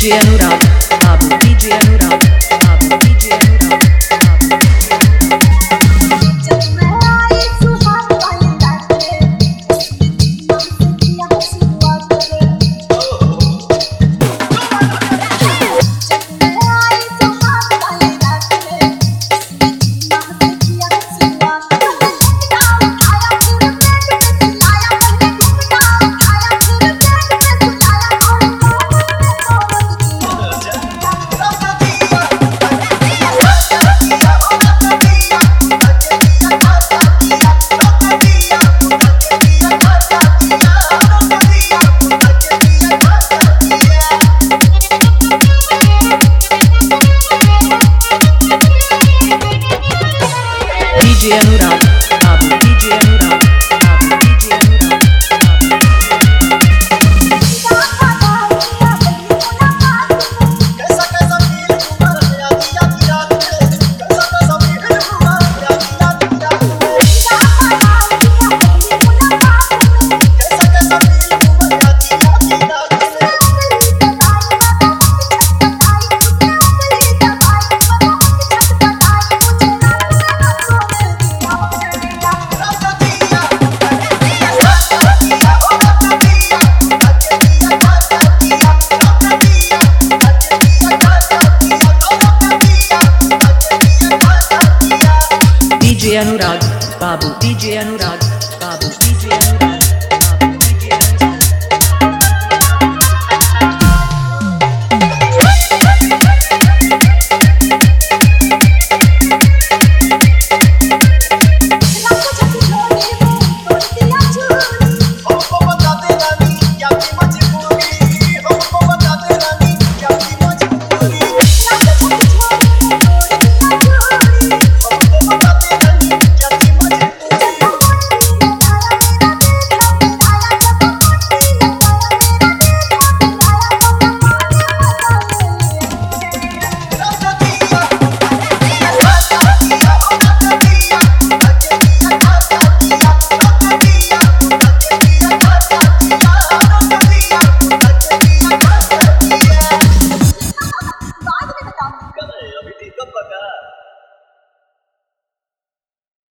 DJ Anurag, Babu, DJ Anurag, Babu, DJ Anurag, Babu, DJ Anurag. जब मैं आई सुहाग वाली रात में, किया शुरुआत में। जब मैं आई सुहाग वाली रात में, किया शुरुआत में। घुंघटा उठाया फिर बेड पे सुलाया, पहले घुंघटा उठाया फिर बेड पे सुलाया, और DJ Anurag, Babu, DJ Anurag, Babu, DJ Anurag, Babu, DJ Anurag. कैसा कैसा फील हुआ आधी आधी रात में, कैसा कैसा फील हुआ आधी आधी रात में, कैसा कैसा फील हुआ आधी आधी रात में। DJ Anurag, Babu, DJ Anurag,